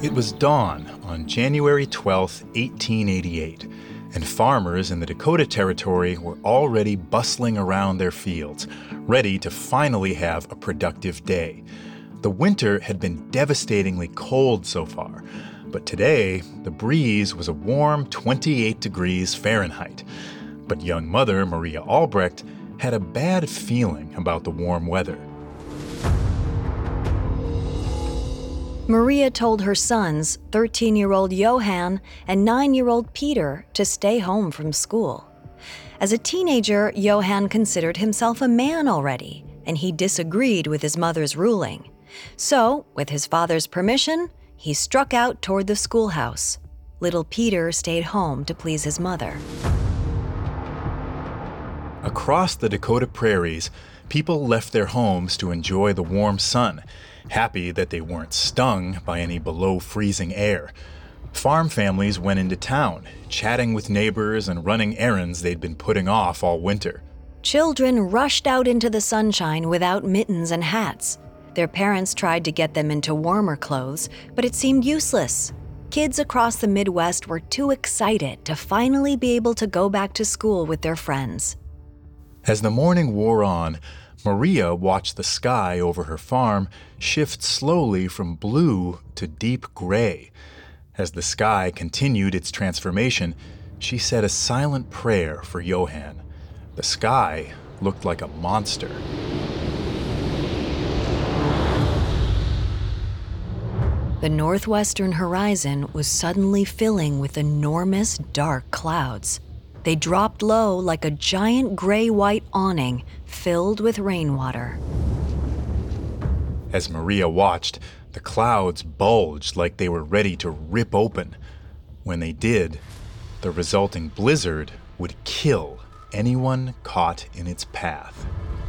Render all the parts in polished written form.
It was dawn on January 12, 1888, and farmers in the Dakota Territory were already bustling around their fields, ready to finally have a productive day. The winter had been devastatingly cold so far, but today the breeze was a warm 28 degrees Fahrenheit. But young mother Maria Albrecht had a bad feeling about the warm weather. Maria told her sons, 13-year-old Johann and 9-year-old Peter, to stay home from school. As a teenager, Johann considered himself a man already, and he disagreed with his mother's ruling. So, with his father's permission, he struck out toward the schoolhouse. Little Peter stayed home to please his mother. Across the Dakota prairies, people left their homes to enjoy the warm sun, happy that they weren't stung by any below-freezing air. Farm families went into town, chatting with neighbors and running errands they'd been putting off all winter. Children rushed out into the sunshine without mittens and hats. Their parents tried to get them into warmer clothes, but it seemed useless. Kids across the Midwest were too excited to finally be able to go back to school with their friends. As the morning wore on, Maria watched the sky over her farm shift slowly from blue to deep gray. As the sky continued its transformation, she said a silent prayer for Johann. The sky looked like a monster. The northwestern horizon was suddenly filling with enormous dark clouds. They dropped low like a giant gray-white awning filled with rainwater. As Maria watched, the clouds bulged like they were ready to rip open. When they did, the resulting blizzard would kill anyone caught in its path.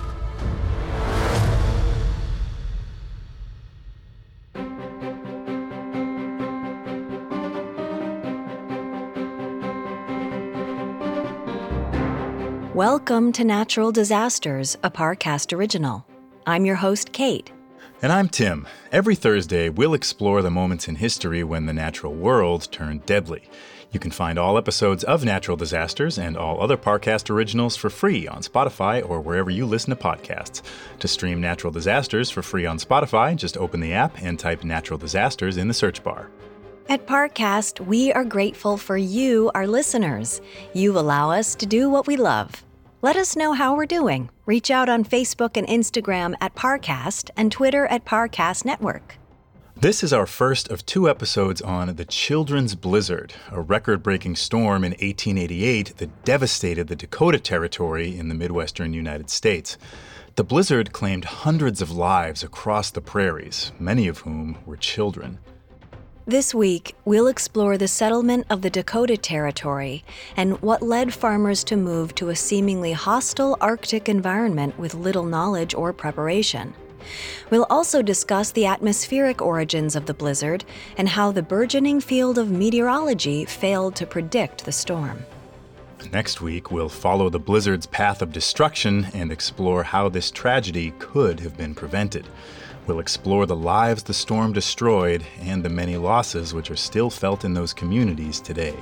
Welcome to Natural Disasters, a Parcast original. I'm your host, Kate. And I'm Tim. Every Thursday, we'll explore the moments in history when the natural world turned deadly. You can find all episodes of Natural Disasters and all other Parcast originals for free on Spotify or wherever you listen to podcasts. To stream Natural Disasters for free on Spotify, just open the app and type Natural Disasters in the search bar. At Parcast, we are grateful for you, our listeners. You allow us to do what we love. Let us know how we're doing. Reach out on Facebook and Instagram at Parcast and Twitter at Parcast Network. This is our first of 2 episodes on the Children's Blizzard, a record-breaking storm in 1888 that devastated the Dakota Territory in the Midwestern United States. The blizzard claimed hundreds of lives across the prairies, many of whom were children. This week, we'll explore the settlement of the Dakota Territory and what led farmers to move to a seemingly hostile Arctic environment with little knowledge or preparation. We'll also discuss the atmospheric origins of the blizzard and how the burgeoning field of meteorology failed to predict the storm. Next week, we'll follow the blizzard's path of destruction and explore how this tragedy could have been prevented. We'll explore the lives the storm destroyed and the many losses which are still felt in those communities today.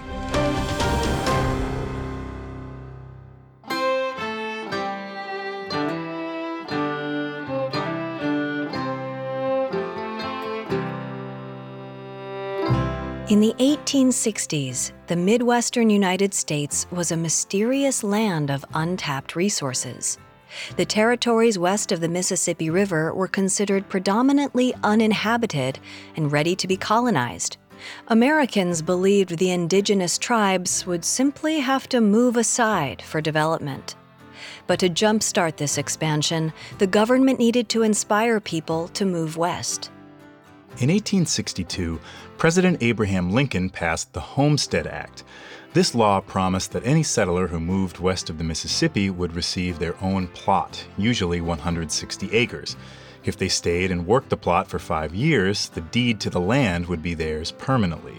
In the 1860s, the Midwestern United States was a mysterious land of untapped resources. The territories west of the Mississippi River were considered predominantly uninhabited and ready to be colonized. Americans believed the indigenous tribes would simply have to move aside for development. But to jumpstart this expansion, the government needed to inspire people to move west. In 1862, President Abraham Lincoln passed the Homestead Act. This law promised that any settler who moved west of the Mississippi would receive their own plot, usually 160 acres. If they stayed and worked the plot for 5 years, the deed to the land would be theirs permanently.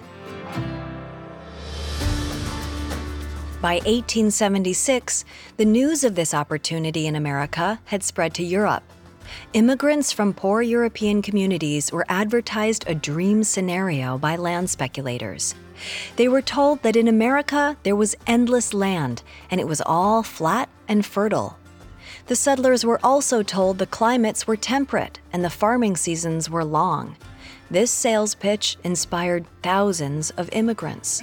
By 1876, the news of this opportunity in America had spread to Europe. Immigrants from poor European communities were advertised a dream scenario by land speculators. They were told that in America there was endless land and it was all flat and fertile. The settlers were also told the climates were temperate and the farming seasons were long. This sales pitch inspired thousands of immigrants.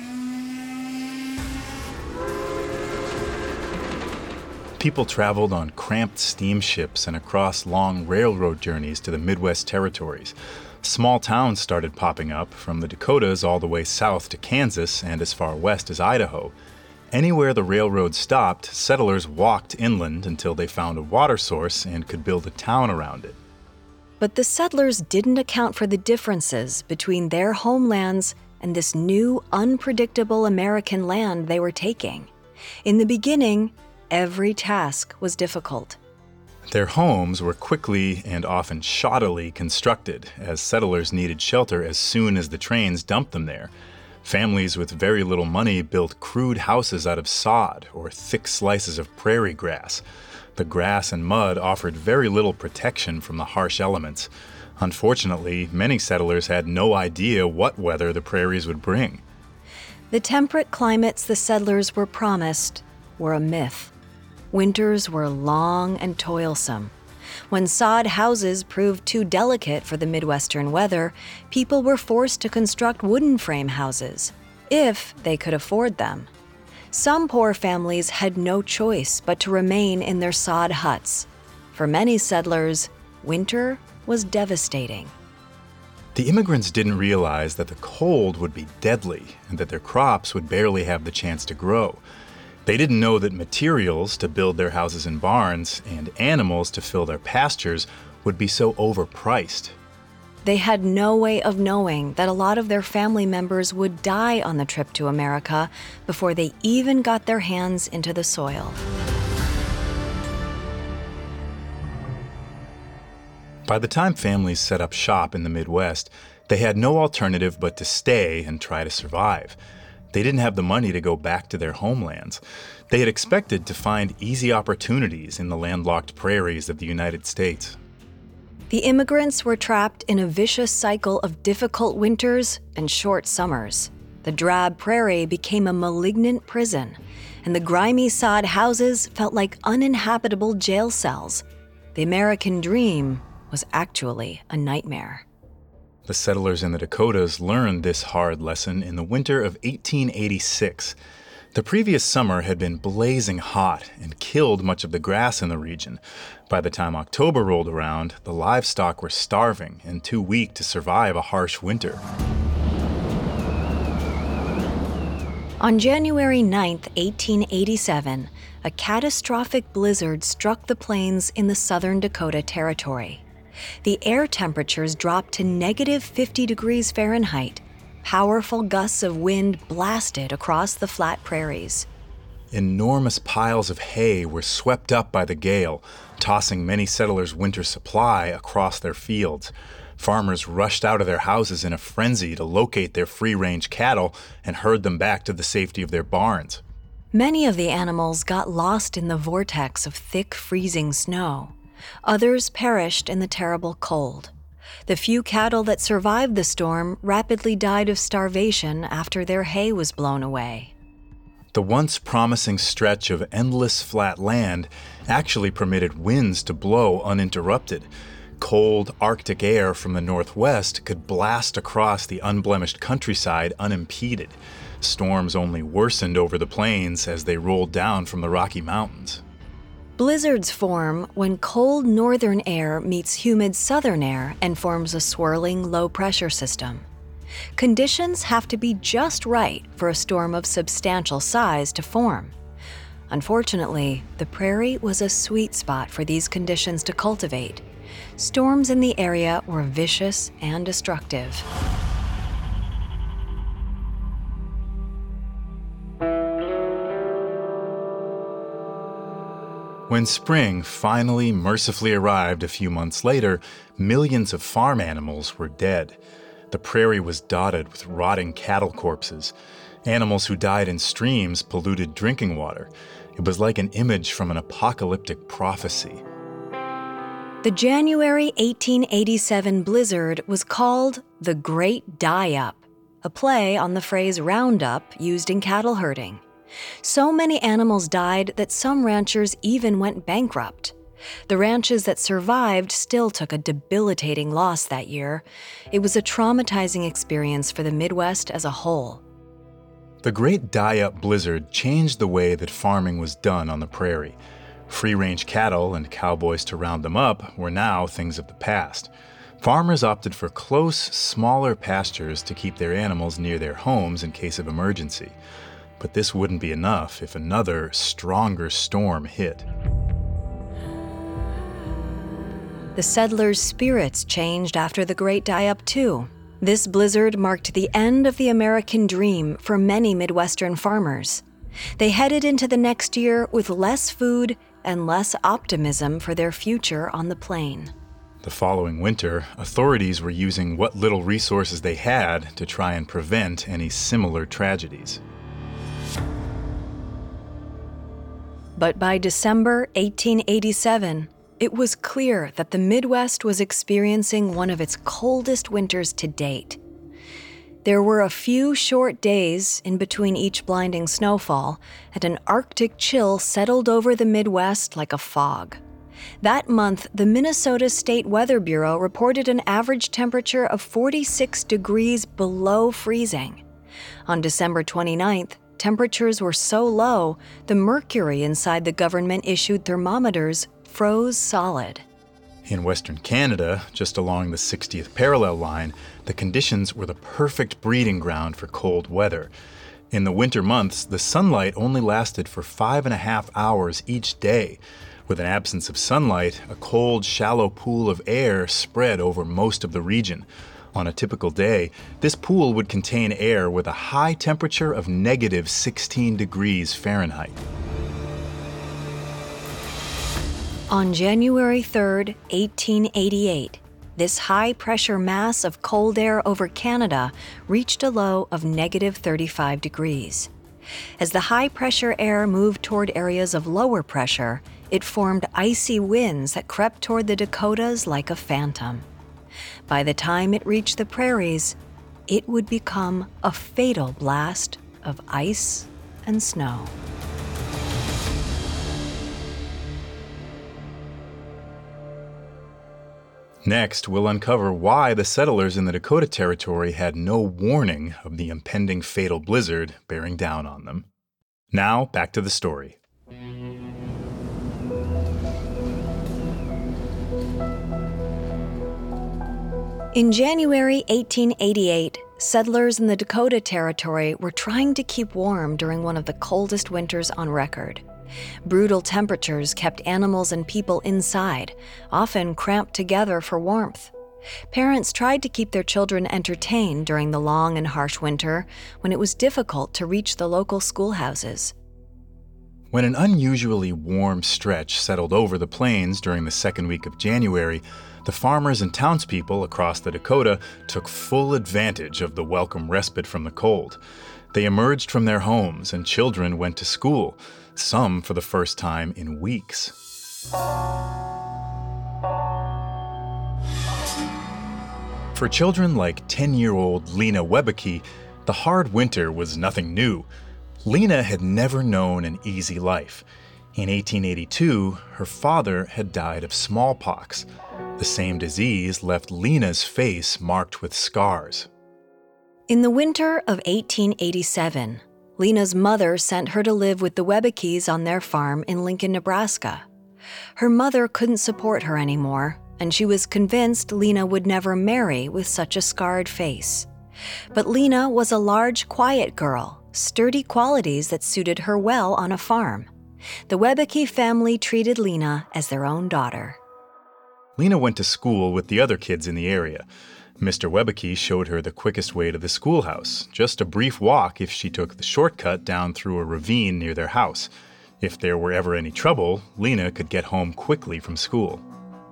People traveled on cramped steamships and across long railroad journeys to the Midwest territories. Small towns started popping up, from the Dakotas all the way south to Kansas and as far west as Idaho. Anywhere the railroad stopped, settlers walked inland until they found a water source and could build a town around it. But the settlers didn't account for the differences between their homelands and this new, unpredictable American land they were taking. In the beginning, every task was difficult. Their homes were quickly and often shoddily constructed, as settlers needed shelter as soon as the trains dumped them there. Families with very little money built crude houses out of sod or thick slices of prairie grass. The grass and mud offered very little protection from the harsh elements. Unfortunately, many settlers had no idea what weather the prairies would bring. The temperate climates the settlers were promised were a myth. Winters were long and toilsome. When sod houses proved too delicate for the Midwestern weather, people were forced to construct wooden frame houses, if they could afford them. Some poor families had no choice but to remain in their sod huts. For many settlers, winter was devastating. The immigrants didn't realize that the cold would be deadly and that their crops would barely have the chance to grow. They didn't know that materials to build their houses and barns and animals to fill their pastures would be so overpriced. They had no way of knowing that a lot of their family members would die on the trip to America before they even got their hands into the soil. By the time families set up shop in the Midwest, they had no alternative but to stay and try to survive. They didn't have the money to go back to their homelands. They had expected to find easy opportunities in the landlocked prairies of the United States. The immigrants were trapped in a vicious cycle of difficult winters and short summers. The drab prairie became a malignant prison, and the grimy sod houses felt like uninhabitable jail cells. The American dream was actually a nightmare. The settlers in the Dakotas learned this hard lesson in the winter of 1886. The previous summer had been blazing hot and killed much of the grass in the region. By the time October rolled around, the livestock were starving and too weak to survive a harsh winter. On January 9, 1887, a catastrophic blizzard struck the plains in the southern Dakota Territory. The air temperatures dropped to negative 50 degrees Fahrenheit. Powerful gusts of wind blasted across the flat prairies. Enormous piles of hay were swept up by the gale, tossing many settlers' winter supply across their fields. Farmers rushed out of their houses in a frenzy to locate their free-range cattle and herd them back to the safety of their barns. Many of the animals got lost in the vortex of thick, freezing snow. Others perished in the terrible cold. The few cattle that survived the storm rapidly died of starvation after their hay was blown away. The once promising stretch of endless flat land actually permitted winds to blow uninterrupted. Cold Arctic air from the northwest could blast across the unblemished countryside unimpeded. Storms only worsened over the plains as they rolled down from the Rocky Mountains. Blizzards form when cold northern air meets humid southern air and forms a swirling low-pressure system. Conditions have to be just right for a storm of substantial size to form. Unfortunately, the prairie was a sweet spot for these conditions to cultivate. Storms in the area were vicious and destructive. When spring finally mercifully arrived a few months later, millions of farm animals were dead. The prairie was dotted with rotting cattle corpses. Animals who died in streams polluted drinking water. It was like an image from an apocalyptic prophecy. The January 1887 blizzard was called the Great Die-Up, a play on the phrase roundup used in cattle herding. So many animals died that some ranchers even went bankrupt. The ranches that survived still took a debilitating loss that year. It was a traumatizing experience for the Midwest as a whole. The Great Die-Up blizzard changed the way that farming was done on the prairie. Free-range cattle and cowboys to round them up were now things of the past. Farmers opted for close, smaller pastures to keep their animals near their homes in case of emergency. But this wouldn't be enough if another, stronger storm hit. The settlers' spirits changed after the Great Die-Up, too. This blizzard marked the end of the American dream for many Midwestern farmers. They headed into the next year with less food and less optimism for their future on the plain. The following winter, authorities were using what little resources they had to try and prevent any similar tragedies. But by December 1887, it was clear that the Midwest was experiencing one of its coldest winters to date. There were a few short days in between each blinding snowfall, and an Arctic chill settled over the Midwest like a fog. That month, the Minnesota State Weather Bureau reported an average temperature of 46 degrees below freezing. On December 29th, temperatures were so low, the mercury inside the government-issued thermometers froze solid. In Western Canada, just along the 60th parallel line, the conditions were the perfect breeding ground for cold weather. In the winter months, the sunlight only lasted for 5.5 hours each day. With an absence of sunlight, a cold, shallow pool of air spread over most of the region. On a typical day, this pool would contain air with a high temperature of negative 16 degrees Fahrenheit. On January 3, 1888, this high-pressure mass of cold air over Canada reached a low of negative 35 degrees. As the high-pressure air moved toward areas of lower pressure, it formed icy winds that crept toward the Dakotas like a phantom. By the time it reached the prairies, it would become a fatal blast of ice and snow. Next, we'll uncover why the settlers in the Dakota Territory had no warning of the impending fatal blizzard bearing down on them. Now, back to the story. In January 1888, settlers in the Dakota Territory were trying to keep warm during one of the coldest winters on record. Brutal temperatures kept animals and people inside, often cramped together for warmth. Parents tried to keep their children entertained during the long and harsh winter when it was difficult to reach the local schoolhouses. When an unusually warm stretch settled over the plains during the second week of January, the farmers and townspeople across the Dakota took full advantage of the welcome respite from the cold. They emerged from their homes and children went to school, some for the first time in weeks. For children like 10-year-old Lena Webeke, the hard winter was nothing new. Lena had never known an easy life. In 1882, her father had died of smallpox. The same disease left Lena's face marked with scars. In the winter of 1887, Lena's mother sent her to live with the Webekes on their farm in Lincoln, Nebraska. Her mother couldn't support her anymore, and she was convinced Lena would never marry with such a scarred face. But Lena was a large, quiet girl, sturdy qualities that suited her well on a farm. The Webeke family treated Lena as their own daughter. Lena went to school with the other kids in the area. Mr. Webeke showed her the quickest way to the schoolhouse, just a brief walk if she took the shortcut down through a ravine near their house. If there were ever any trouble, Lena could get home quickly from school.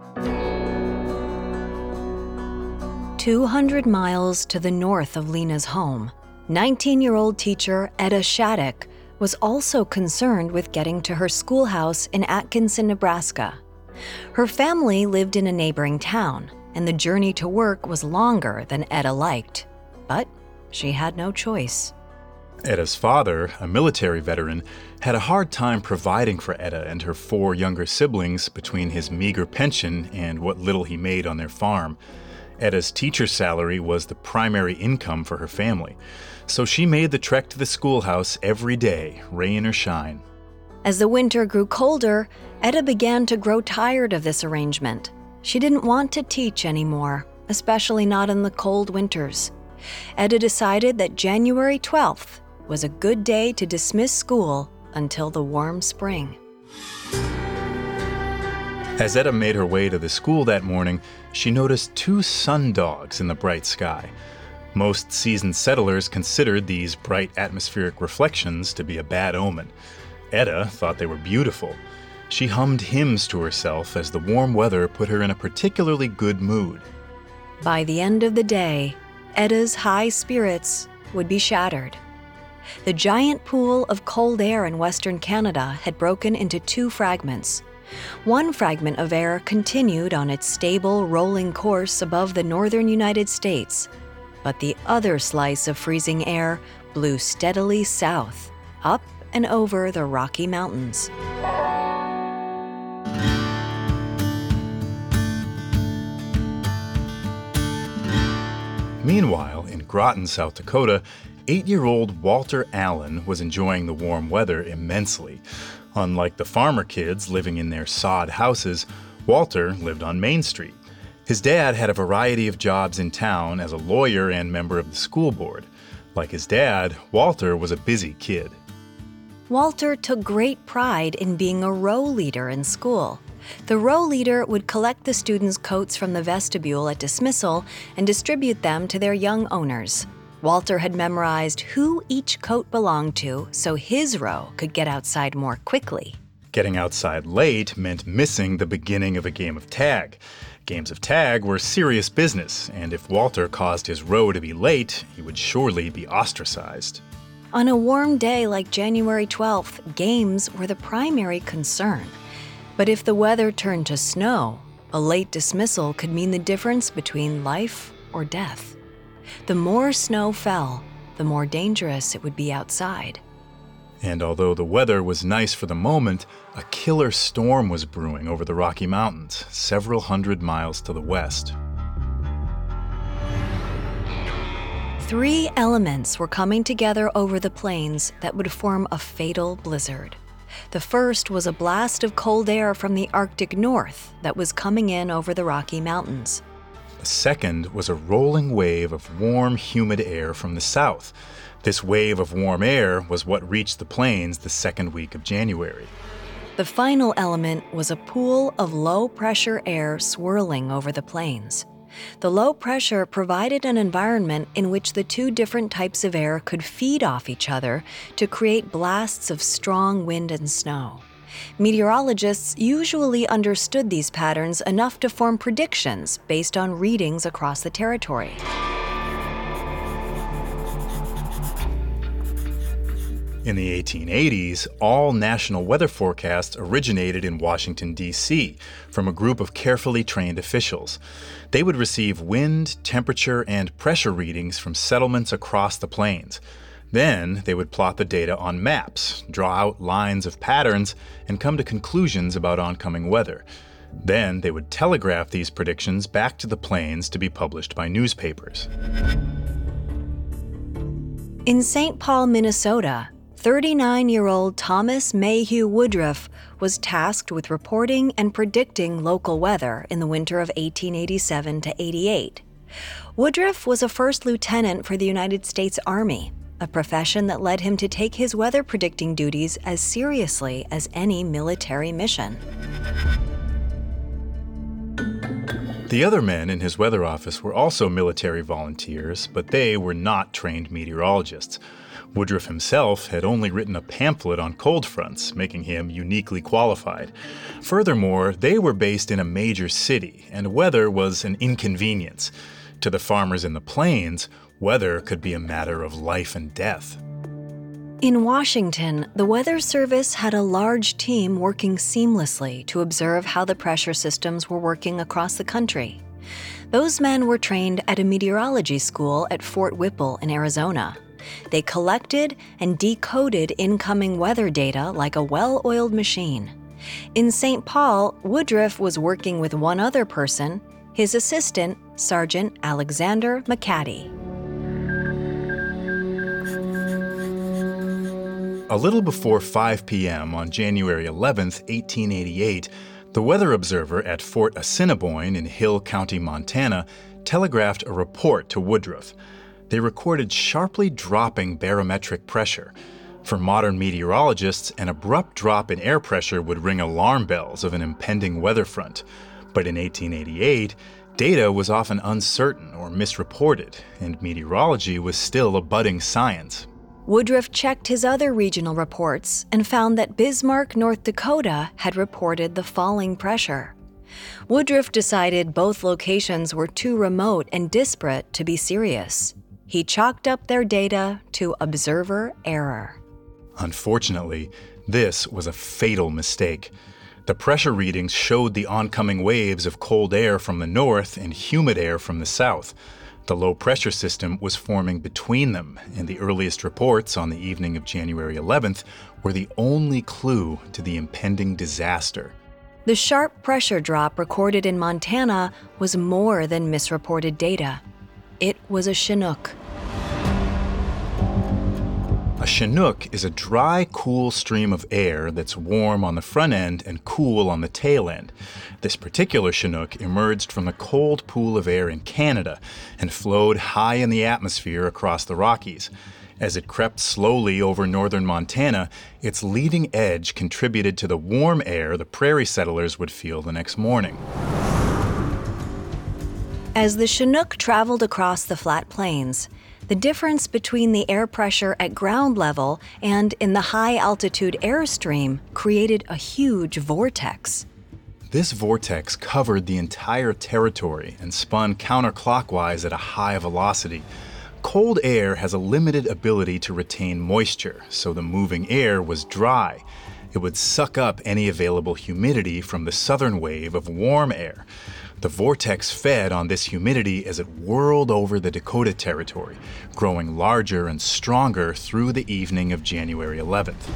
200 miles to the north of Lena's home, 19-year-old teacher Etta Shattuck was also concerned with getting to her schoolhouse in Atkinson, Nebraska. Her family lived in a neighboring town, and the journey to work was longer than Etta liked. But she had no choice. Etta's father, a military veteran, had a hard time providing for Etta and her 4 younger siblings between his meager pension and what little he made on their farm. Etta's teacher's salary was the primary income for her family, so she made the trek to the schoolhouse every day, rain or shine. As the winter grew colder, Etta began to grow tired of this arrangement. She didn't want to teach anymore, especially not in the cold winters. Etta decided that January 12th was a good day to dismiss school until the warm spring. As Etta made her way to the school that morning, she noticed 2 sundogs in the bright sky. Most seasoned settlers considered these bright atmospheric reflections to be a bad omen. Etta thought they were beautiful. She hummed hymns to herself as the warm weather put her in a particularly good mood. By the end of the day, Etta's high spirits would be shattered. The giant pool of cold air in Western Canada had broken into 2 fragments. One fragment of air continued on its stable, rolling course above the northern United States, but the other slice of freezing air blew steadily south, up and over the Rocky Mountains. Meanwhile, in Groton, South Dakota, 8-year-old Walter Allen was enjoying the warm weather immensely. Unlike the farmer kids living in their sod houses, Walter lived on Main Street. His dad had a variety of jobs in town as a lawyer and member of the school board. Like his dad, Walter was a busy kid. Walter took great pride in being a row leader in school. The row leader would collect the students' coats from the vestibule at dismissal and distribute them to their young owners. Walter had memorized who each coat belonged to so his row could get outside more quickly. Getting outside late meant missing the beginning of a game of tag. Games of tag were serious business, and if Walter caused his row to be late, he would surely be ostracized. On a warm day like January 12th, games were the primary concern. But if the weather turned to snow, a late dismissal could mean the difference between life or death. The more snow fell, the more dangerous it would be outside. And although the weather was nice for the moment, a killer storm was brewing over the Rocky Mountains, several hundred miles to the west. 3 elements were coming together over the plains that would form a fatal blizzard. The first was a blast of cold air from the Arctic North that was coming in over the Rocky Mountains. The second was a rolling wave of warm, humid air from the south. This wave of warm air was what reached the plains the second week of January. The final element was a pool of low-pressure air swirling over the plains. The low pressure provided an environment in which the 2 different types of air could feed off each other to create blasts of strong wind and snow. Meteorologists usually understood these patterns enough to form predictions based on readings across the territory. In the 1880s, all national weather forecasts originated in Washington, D.C., from a group of carefully trained officials. They would receive wind, temperature, and pressure readings from settlements across the plains. Then they would plot the data on maps, draw out lines of patterns, and come to conclusions about oncoming weather. Then they would telegraph these predictions back to the plains to be published by newspapers. In St. Paul, Minnesota, 39-year-old Thomas Mayhew Woodruff was tasked with reporting and predicting local weather in the winter of 1887 to 88. Woodruff was a first lieutenant for the United States Army, a profession that led him to take his weather predicting duties as seriously as any military mission. The other men in his weather office were also military volunteers, but they were not trained meteorologists. Woodruff himself had only written a pamphlet on cold fronts, making him uniquely qualified. Furthermore, they were based in a major city, and weather was an inconvenience. To the farmers in the plains, weather could be a matter of life and death. In Washington, the Weather Service had a large team working seamlessly to observe how the pressure systems were working across the country. Those men were trained at a meteorology school at Fort Whipple in Arizona. They collected and decoded incoming weather data like a well-oiled machine. In St. Paul, Woodruff was working with one other person, his assistant, Sergeant Alexander McCaddy. A little before 5 p.m. on January 11, 1888, the weather observer at Fort Assiniboine in Hill County, Montana, telegraphed a report to Woodruff. They recorded sharply dropping barometric pressure. For modern meteorologists, an abrupt drop in air pressure would ring alarm bells of an impending weather front. But in 1888, data was often uncertain or misreported, and meteorology was still a budding science. Woodruff checked his other regional reports and found that Bismarck, North Dakota, had reported the falling pressure. Woodruff decided both locations were too remote and disparate to be serious. He chalked up their data to observer error. Unfortunately, this was a fatal mistake. The pressure readings showed the oncoming waves of cold air from the north and humid air from the south. The low-pressure system was forming between them, and the earliest reports on the evening of January 11th were the only clue to the impending disaster. The sharp pressure drop recorded in Montana was more than misreported data. It was a Chinook. A Chinook is a dry, cool stream of air that's warm on the front end and cool on the tail end. This particular Chinook emerged from the cold pool of air in Canada and flowed high in the atmosphere across the Rockies. As it crept slowly over northern Montana, its leading edge contributed to the warm air the prairie settlers would feel the next morning. As the Chinook traveled across the flat plains, the difference between the air pressure at ground level and in the high-altitude airstream created a huge vortex. This vortex covered the entire territory and spun counterclockwise at a high velocity. Cold air has a limited ability to retain moisture, so the moving air was dry. It would suck up any available humidity from the southern wave of warm air. The vortex fed on this humidity as it whirled over the Dakota Territory, growing larger and stronger through the evening of January 11th.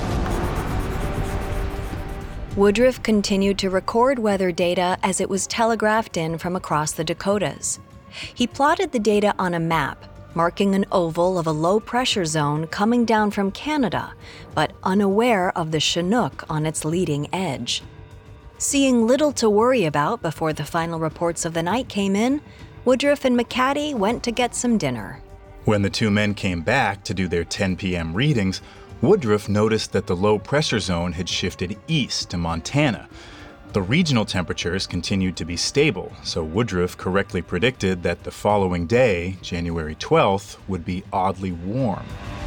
Woodruff continued to record weather data as it was telegraphed in from across the Dakotas. He plotted the data on a map, marking an oval of a low-pressure zone coming down from Canada, but unaware of the Chinook on its leading edge. Seeing little to worry about before the final reports of the night came in, Woodruff and McCaddy went to get some dinner. When the two men came back to do their 10 p.m. readings, Woodruff noticed that the low-pressure zone had shifted east to Montana. The regional temperatures continued to be stable, so Woodruff correctly predicted that the following day, January 12th, would be oddly warm.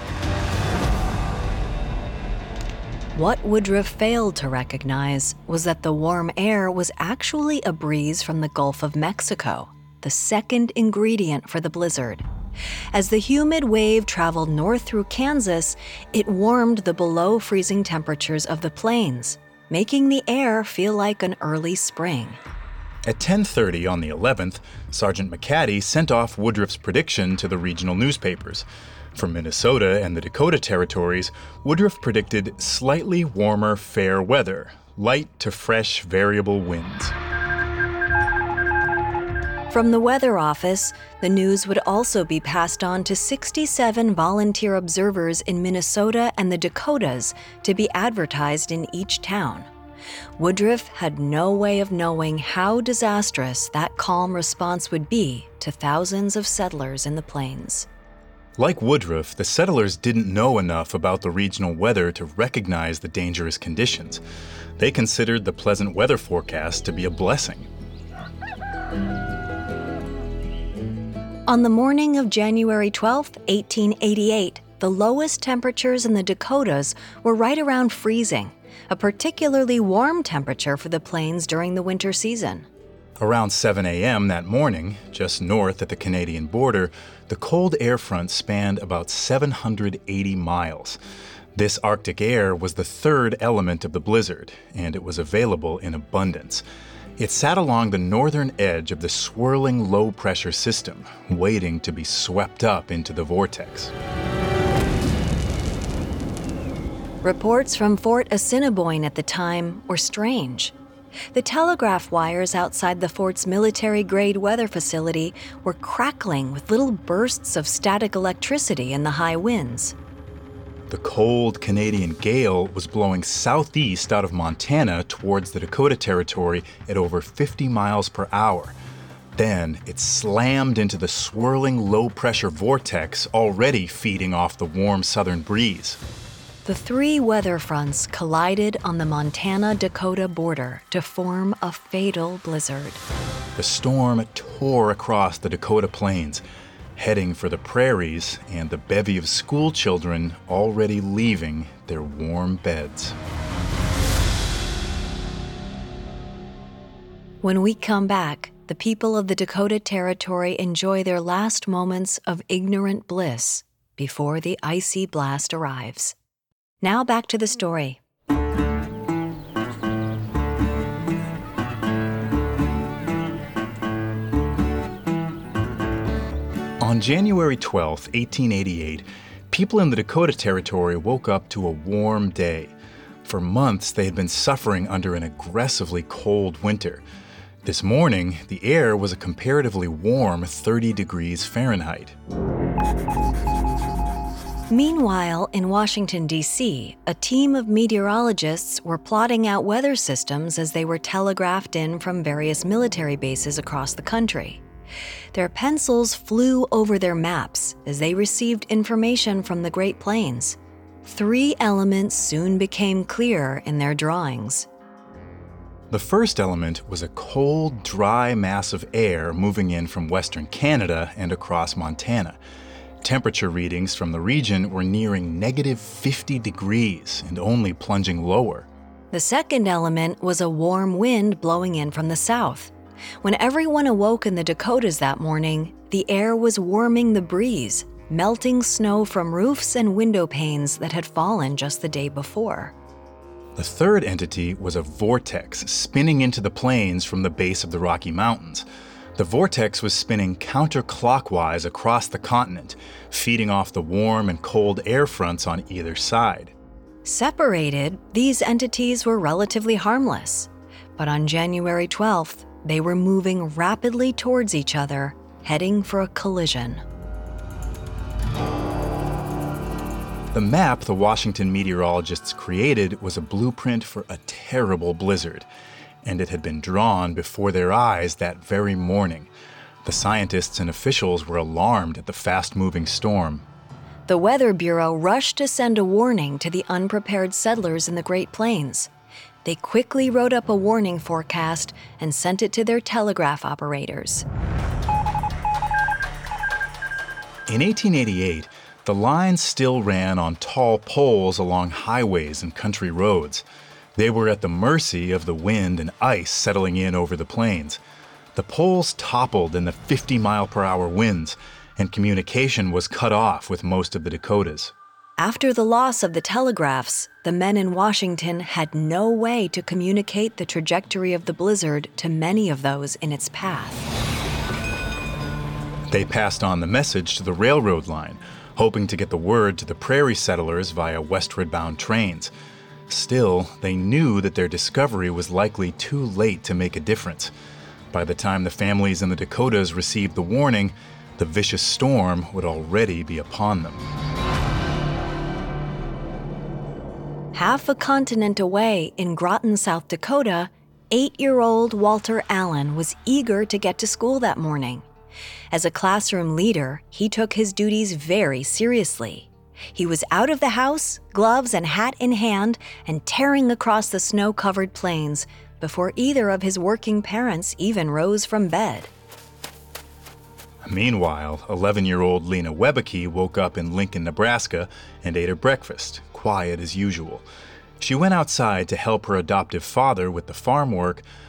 What Woodruff failed to recognize was that the warm air was actually a breeze from the Gulf of Mexico, the second ingredient for the blizzard. As the humid wave traveled north through Kansas, it warmed the below-freezing temperatures of the plains, making the air feel like an early spring. At 10:30 on the 11th, Sergeant McCaddy sent off Woodruff's prediction to the regional newspapers. For Minnesota and the Dakota Territories, Woodruff predicted slightly warmer, fair weather, light to fresh, variable winds. From the Weather Office, the news would also be passed on to 67 volunteer observers in Minnesota and the Dakotas to be advertised in each town. Woodruff had no way of knowing how disastrous that calm response would be to thousands of settlers in the plains. Like Woodruff, the settlers didn't know enough about the regional weather to recognize the dangerous conditions. They considered the pleasant weather forecast to be a blessing. On the morning of January 12, 1888, the lowest temperatures in the Dakotas were right around freezing, a particularly warm temperature for the plains during the winter season. Around 7 a.m. that morning, just north at the Canadian border, the cold air front spanned about 780 miles. This Arctic air was the third element of the blizzard, and it was available in abundance. It sat along the northern edge of the swirling low-pressure system, waiting to be swept up into the vortex. Reports from Fort Assiniboine at the time were strange. The telegraph wires outside the fort's military-grade weather facility were crackling with little bursts of static electricity in the high winds. The cold Canadian gale was blowing southeast out of Montana towards the Dakota Territory at over 50 miles per hour. Then it slammed into the swirling low-pressure vortex already feeding off the warm southern breeze. The three weather fronts collided on the Montana-Dakota border to form a fatal blizzard. The storm tore across the Dakota plains, heading for the prairies and the bevy of school children already leaving their warm beds. When we come back, the people of the Dakota Territory enjoy their last moments of ignorant bliss before the icy blast arrives. Now back to the story. On January 12, 1888, people in the Dakota Territory woke up to a warm day. For months, they had been suffering under an aggressively cold winter. This morning, the air was a comparatively warm 30 degrees Fahrenheit. Meanwhile, in Washington, D.C., a team of meteorologists were plotting out weather systems as they were telegraphed in from various military bases across the country. Their pencils flew over their maps as they received information from the Great Plains. Three elements soon became clear in their drawings. The first element was a cold, dry mass of air moving in from western Canada and across Montana. Temperature readings from the region were nearing negative 50 degrees and only plunging lower. The second element was a warm wind blowing in from the south. When everyone awoke in the Dakotas that morning, the air was warming the breeze, melting snow from roofs and window panes that had fallen just the day before. The third entity was a vortex spinning into the plains from the base of the Rocky Mountains. The vortex was spinning counterclockwise across the continent, feeding off the warm and cold air fronts on either side. Separated, these entities were relatively harmless. But on January 12th, they were moving rapidly towards each other, heading for a collision. The map the Washington meteorologists created was a blueprint for a terrible blizzard, and it had been drawn before their eyes that very morning. The scientists and officials were alarmed at the fast-moving storm. The Weather Bureau rushed to send a warning to the unprepared settlers in the Great Plains. They quickly wrote up a warning forecast and sent it to their telegraph operators. In 1888, the lines still ran on tall poles along highways and country roads. They were at the mercy of the wind and ice settling in over the plains. The poles toppled in the 50-mile-per-hour winds, and communication was cut off with most of the Dakotas. After the loss of the telegraphs, the men in Washington had no way to communicate the trajectory of the blizzard to many of those in its path. They passed on the message to the railroad line, hoping to get the word to the prairie settlers via westward-bound trains. Still, they knew that their discovery was likely too late to make a difference. By the time the families in the Dakotas received the warning, the vicious storm would already be upon them. Half a continent away in Groton, South Dakota, 8-year-old Walter Allen was eager to get to school that morning. As a classroom leader, he took his duties very seriously. He was out of the house, gloves and hat in hand, and tearing across the snow-covered plains before either of his working parents even rose from bed. Meanwhile, 11-year-old Lena Webicki woke up in Lincoln, Nebraska, and ate her breakfast, quiet as usual. She went outside to help her adoptive father with the farm work,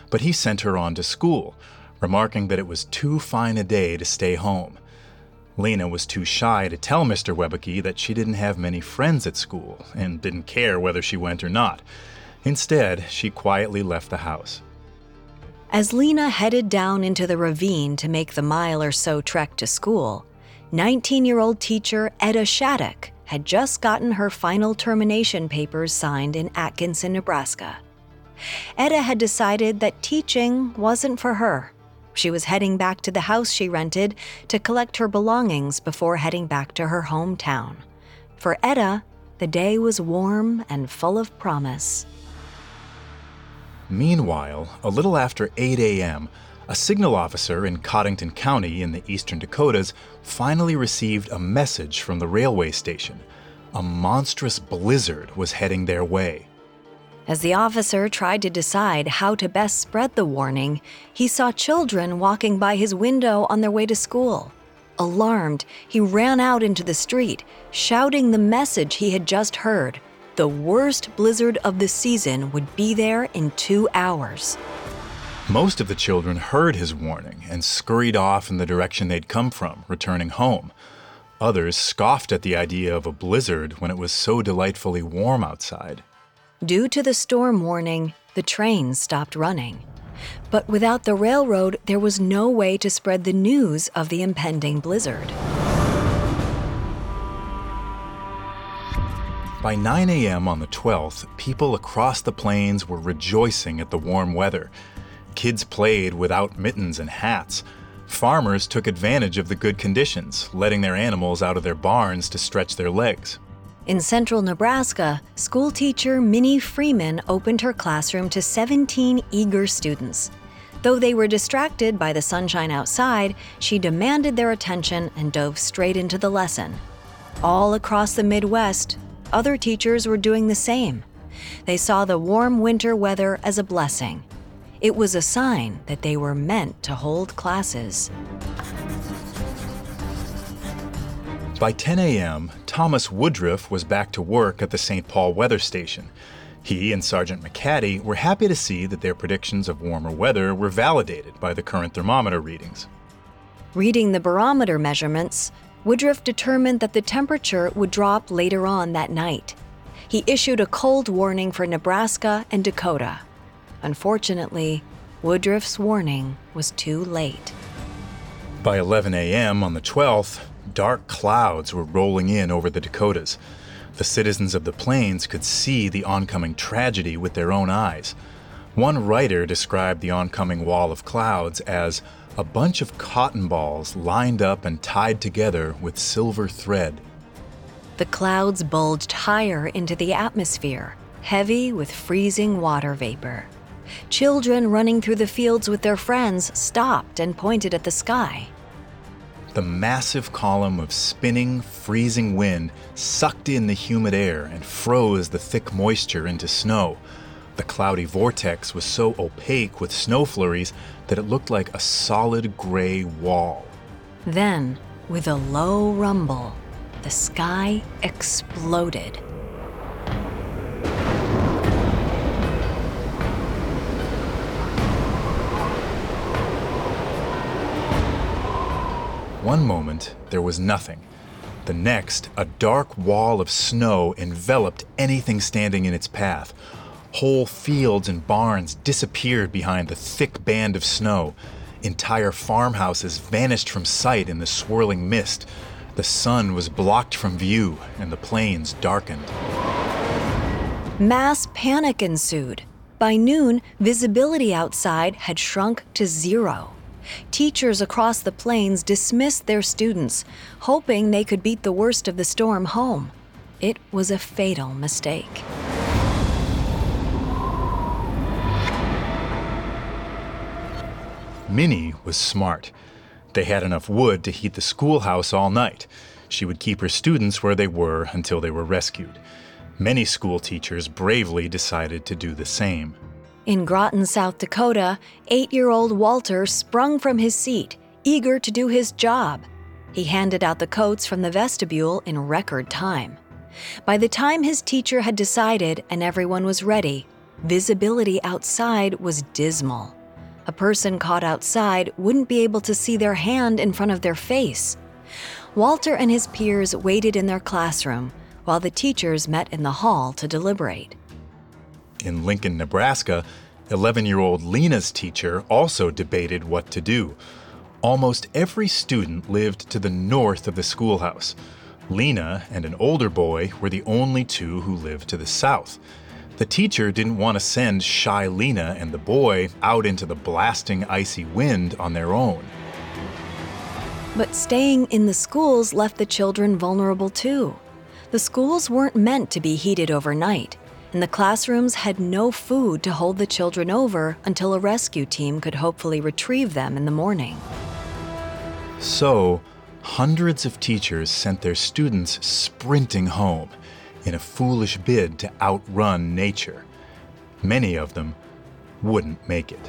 but he sent her on to school, remarking that it was too fine a day to stay home. Lena was too shy to tell Mr. Webbeke that she didn't have many friends at school and didn't care whether she went or not. Instead, she quietly left the house. As Lena headed down into the ravine to make the mile or so trek to school, 19-year-old teacher Etta Shattuck had just gotten her final termination papers signed in Atkinson, Nebraska. Etta had decided that teaching wasn't for her. She was heading back to the house she rented to collect her belongings before heading back to her hometown. For Etta, the day was warm and full of promise. Meanwhile, a little after 8 a.m., a signal officer in Cottington County in the eastern Dakotas finally received a message from the railway station. A monstrous blizzard was heading their way. As the officer tried to decide how to best spread the warning, he saw children walking by his window on their way to school. Alarmed, he ran out into the street, shouting the message he had just heard. The worst blizzard of the season would be there in 2 hours. Most of the children heard his warning and scurried off in the direction they'd come from, returning home. Others scoffed at the idea of a blizzard when it was so delightfully warm outside. Due to the storm warning, the trains stopped running. But without the railroad, there was no way to spread the news of the impending blizzard. By 9 a.m. on the 12th, people across the plains were rejoicing at the warm weather. Kids played without mittens and hats. Farmers took advantage of the good conditions, letting their animals out of their barns to stretch their legs. In central Nebraska, school teacher Minnie Freeman opened her classroom to 17 eager students. Though they were distracted by the sunshine outside, she demanded their attention and dove straight into the lesson. All across the Midwest, other teachers were doing the same. They saw the warm winter weather as a blessing. It was a sign that they were meant to hold classes. By 10 a.m., Thomas Woodruff was back to work at the St. Paul weather station. He and Sergeant McCaddy were happy to see that their predictions of warmer weather were validated by the current thermometer readings. Reading the barometer measurements, Woodruff determined that the temperature would drop later on that night. He issued a cold warning for Nebraska and Dakota. Unfortunately, Woodruff's warning was too late. By 11 a.m. on the 12th, dark clouds were rolling in over the Dakotas. The citizens of the plains could see the oncoming tragedy with their own eyes. One writer described the oncoming wall of clouds as a bunch of cotton balls lined up and tied together with silver thread. The clouds bulged higher into the atmosphere, heavy with freezing water vapor. Children running through the fields with their friends stopped and pointed at the sky. The massive column of spinning, freezing wind sucked in the humid air and froze the thick moisture into snow. The cloudy vortex was so opaque with snow flurries that it looked like a solid gray wall. Then, with a low rumble, the sky exploded. One moment, there was nothing. The next, a dark wall of snow enveloped anything standing in its path. Whole fields and barns disappeared behind the thick band of snow. Entire farmhouses vanished from sight in the swirling mist. The sun was blocked from view, and the plains darkened. Mass panic ensued. By noon, visibility outside had shrunk to 0. Teachers across the plains dismissed their students, hoping they could beat the worst of the storm home. It was a fatal mistake. Minnie was smart. They had enough wood to heat the schoolhouse all night. She would keep her students where they were until they were rescued. Many school teachers bravely decided to do the same. In Groton, South Dakota, 8-year-old Walter sprung from his seat, eager to do his job. He handed out the coats from the vestibule in record time. By the time his teacher had decided and everyone was ready, visibility outside was dismal. A person caught outside wouldn't be able to see their hand in front of their face. Walter and his peers waited in their classroom while the teachers met in the hall to deliberate. In Lincoln, Nebraska, 11-year-old Lena's teacher also debated what to do. Almost every student lived to the north of the schoolhouse. Lena and an older boy were the only two who lived to the south. The teacher didn't want to send shy Lena and the boy out into the blasting icy wind on their own. But staying in the schools left the children vulnerable too. The schools weren't meant to be heated overnight, and the classrooms had no food to hold the children over until a rescue team could hopefully retrieve them in the morning. So, hundreds of teachers sent their students sprinting home in a foolish bid to outrun nature. Many of them wouldn't make it.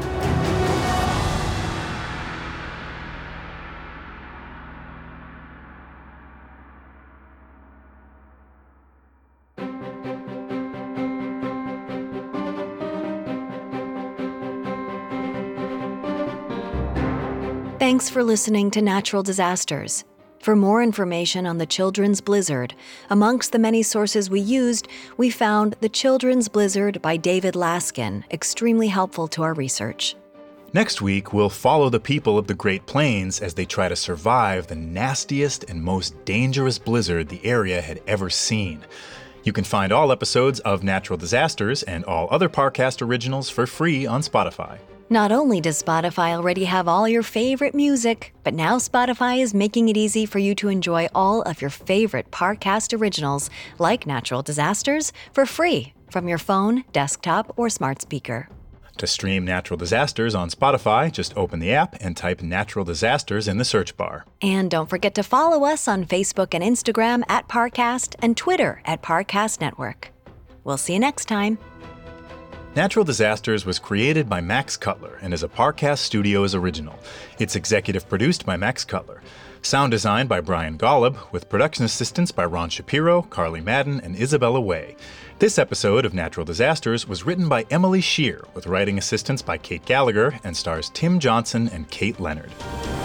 Thanks for listening to Natural Disasters. For more information on the Children's Blizzard, amongst the many sources we used, we found The Children's Blizzard by David Laskin, extremely helpful to our research. Next week, we'll follow the people of the Great Plains as they try to survive the nastiest and most dangerous blizzard the area had ever seen. You can find all episodes of Natural Disasters and all other Parcast originals for free on Spotify. Not only does Spotify already have all your favorite music, but now Spotify is making it easy for you to enjoy all of your favorite Parcast originals, like Natural Disasters, for free from your phone, desktop, or smart speaker. To stream Natural Disasters on Spotify, just open the app and type Natural Disasters in the search bar. And don't forget to follow us on Facebook and Instagram at Parcast and Twitter at Parcast Network. We'll see you next time. Natural Disasters was created by Max Cutler and is a Parcast Studios original. It's executive produced by Max Cutler. Sound designed by Brian Golub, with production assistance by Ron Shapiro, Carly Madden, and Isabella Way. This episode of Natural Disasters was written by Emily Shear, with writing assistance by Kate Gallagher, and stars Tim Johnson and Kate Leonard.